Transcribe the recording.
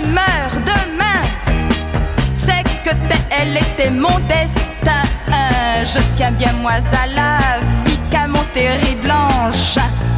meurs demain. C'est que elle était mon destin. Je tiens bien moi à la vie qu'à mon terrible engin.